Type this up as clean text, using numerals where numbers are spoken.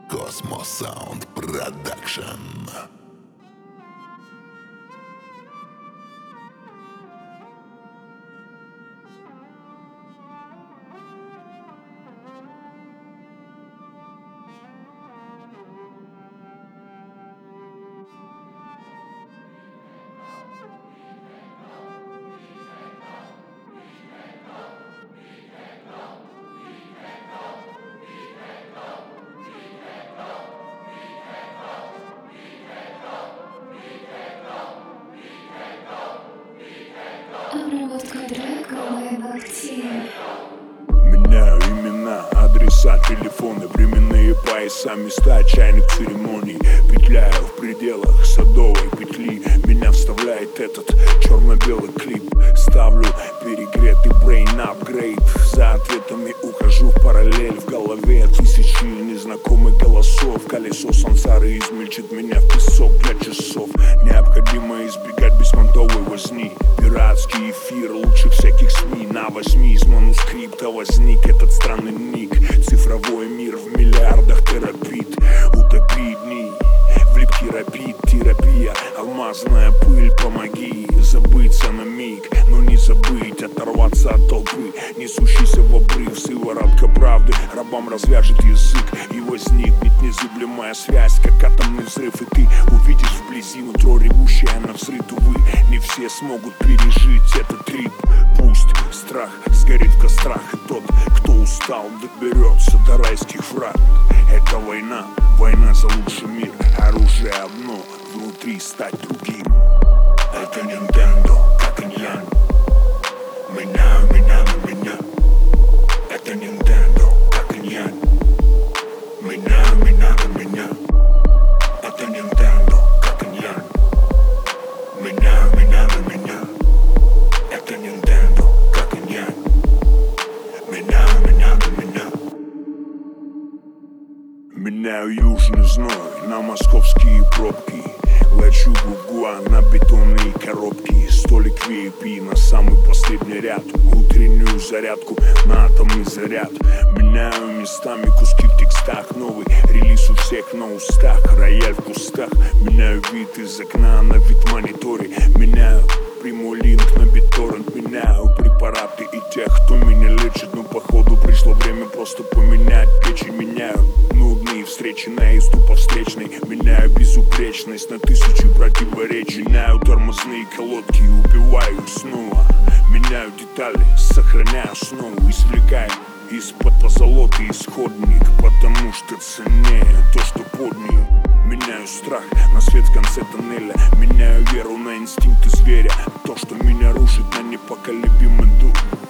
Cosmo Sound Production. Обработка трека Wave-Active. Меняю имена, адреса, телефоны, временные пояса, места чайных церемоний. Петляю в пределах садовой петли. Меня вставляет этот черно-белый клип. Ставлю перегретый brain upgrade. За ответами ухожу в параллель. В голове тысячи незнакомых голосов. Колесо сансары измельчит меня в песок для часов. Необходимо избегать беспонтовой возни. Пиратский эфир лучше всяких СМИ. На 8 из манускрипта возник этот странный ник. Цифровой мир в миллиардах терабит. Утопи дни в липкий рапид. Терапия, алмазная пыль, помоги забыться на миг, но не забыть оторваться от толпы, несущийся в обрыв. Сыворотка правды рабам развяжет язык, и возникнет незыблемая связь, как атомный взрыв. И ты увидишь вблизи нутро ревущее на взрыв. Увы, не все смогут пережить этот трип. Пусть страх сгорит в кострах, и тот, кто устал, доберется до райских врат. Это война, война за лучший мир. Оружие одно, внутри стать другим. Это Nintendo, как иньян. Меня. Это Nintendo, как иньян. Меня. Это Nintendo, как иньян. Меня. Это Nintendo, как иньян. Меня. Меняю южный зной на московские пробки. Лечу в Гуа на бетонные коробки. Столик VIP на самый последний ряд. Утреннюю зарядку на атомный заряд. Меняю местами куски в текстах. Новый релиз у всех на устах. Рояль в кустах. Меняю вид из окна на вид в мониторе. Меняю прямой линк на BitTorrent. Меняю препараты и тех, кто меня лечит. Но походу пришло время просто поменять печень. Меняю нудные встречи наизду по встречной. Меняю безупречность на тысячи противоречий. Меняю тормозные колодки и убиваю снова. Меняю детали, сохраняю снова. Извлекаю из-под позолоты исходник, потому что ценнее то, что под ней. Меняю страх на свет в конце тоннеля. Меняю веру на инстинкты зверя. То, что меня рушит, на непоколебимый дух.